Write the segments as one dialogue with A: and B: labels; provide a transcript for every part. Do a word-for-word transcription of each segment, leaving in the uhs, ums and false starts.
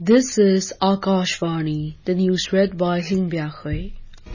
A: This is Akashvani, the news read by Hingbyakhui.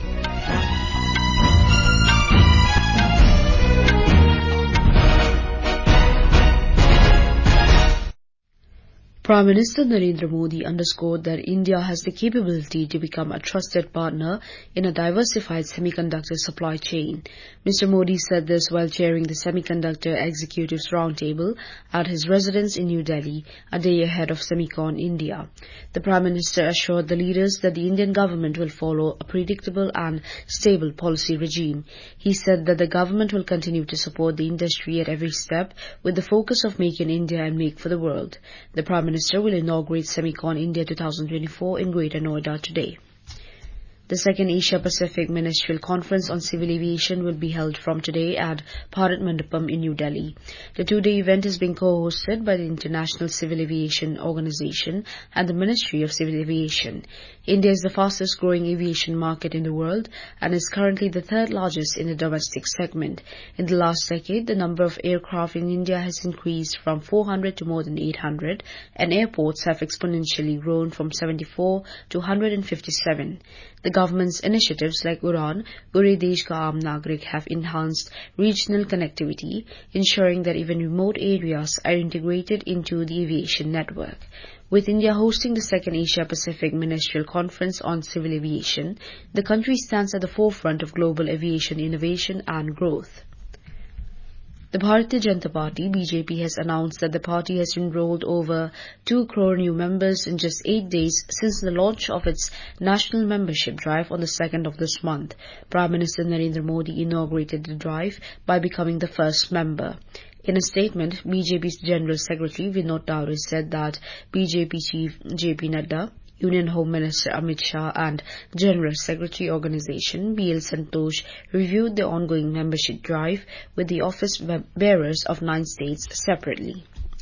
A: Prime Minister Narendra Modi underscored that India has the capability to become a trusted partner in a diversified semiconductor supply chain. Mister Modi said this while chairing the Semiconductor Executives Roundtable at his residence in New Delhi, a day ahead of Semicon India. The Prime Minister assured the leaders that the Indian government will follow a predictable and stable policy regime. He said that the government will continue to support the industry at every step with the focus of Make in India and Make for the World. The Prime Minister will inaugurate Semicon India twenty twenty-four in Greater Noida today. The second Asia-Pacific Ministerial Conference on Civil Aviation will be held from today at Bharat Mandapam in New Delhi. The two-day event is being co-hosted by the International Civil Aviation Organization and the Ministry of Civil Aviation. India is the fastest-growing aviation market in the world and is currently the third largest in the domestic segment. In the last decade, the number of aircraft in India has increased from four hundred to more than eight hundred, and airports have exponentially grown from seventy-four to one hundred fifty-seven. The government's initiatives like Udan, Ure Desh Ka Aam Nagrik have enhanced regional connectivity, ensuring that even remote areas are integrated into the aviation network. With India hosting the second Asia-Pacific Ministerial Conference on Civil Aviation, the country stands at the forefront of global aviation innovation and growth. The Bharatiya Janata Party, B J P, has announced that the party has enrolled over two crore new members in just eight days since the launch of its national membership drive on the second of this month. Prime Minister Narendra Modi inaugurated the drive by becoming the first member. In a statement, B J P's General Secretary Vinod Tawre said that B J P Chief J P Nadda, Union Home Minister Amit Shah and General Secretary Organization B L Santosh reviewed the ongoing membership drive with the office bearers of nine states separately.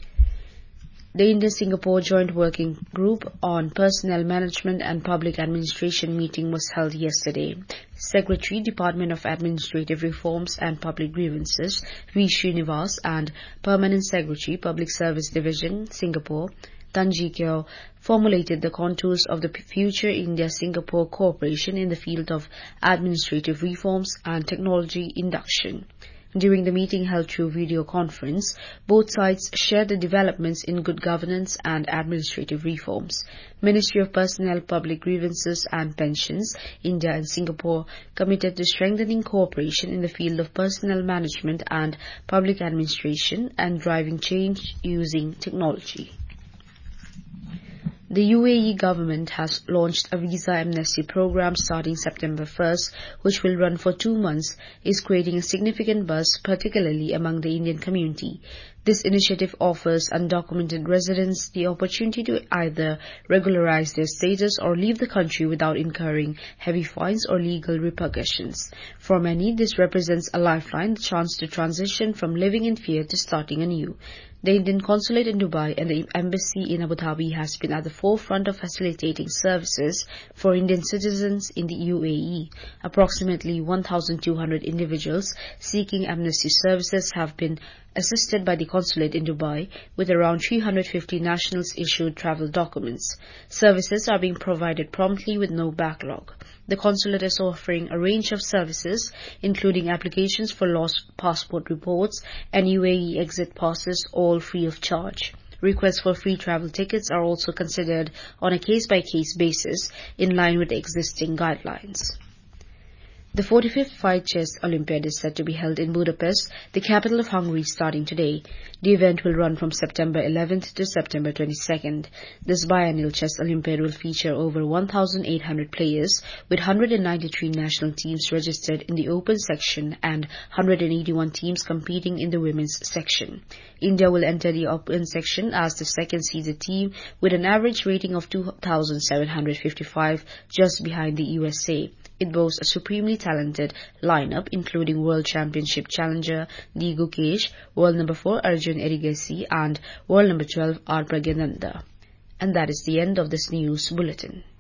A: The India-Singapore Joint Working Group on Personnel Management and Public Administration meeting was held yesterday. Secretary, Department of Administrative Reforms and Public Grievances, V. Srinivas, and Permanent Secretary, Public Service Division, Singapore, Tan Ji Kyo, formulated the contours of the future India-Singapore cooperation in the field of administrative reforms and technology induction. During the meeting held through video conference, both sides shared the developments in good governance and administrative reforms. Ministry of Personnel, Public Grievances and Pensions, India and Singapore committed to strengthening cooperation in the field of personnel management and public administration and driving change using technology. The U A E government has launched a visa amnesty program starting September first, which will run for two months, is creating a significant buzz, particularly among the Indian community. This initiative offers undocumented residents the opportunity to either regularize their status or leave the country without incurring heavy fines or legal repercussions. For many, this represents a lifeline, the chance to transition from living in fear to starting anew. The Indian Consulate in Dubai and the Embassy in Abu Dhabi has been at the forefront of facilitating services for Indian citizens in the U A E. Approximately one thousand two hundred individuals seeking amnesty services have been assisted by the Consulate in Dubai, with around three hundred fifty nationals issued travel documents. Services are being provided promptly with no backlog. The Consulate is offering a range of services, including applications for lost passport reports and U A E exit passes, all free of charge. Requests for free travel tickets are also considered on a case-by-case basis, in line with the existing guidelines. The forty-fifth Fight Chess Olympiad is set to be held in Budapest, the capital of Hungary, starting today. The event will run from September eleventh to September twenty-second. This biennial chess Olympiad will feature over one thousand eight hundred players, with one hundred ninety-three national teams registered in the open section and one hundred eighty-one teams competing in the women's section. India will enter the open section as the second-seeded team with an average rating of two thousand seven hundred fifty-five, just behind the U S A. It boasts a supremely talented lineup, including World Championship challenger D. Gukesh, World number four Arjun Erigesi, and World number twelve R. Pragyananda. And that is the end of this news bulletin.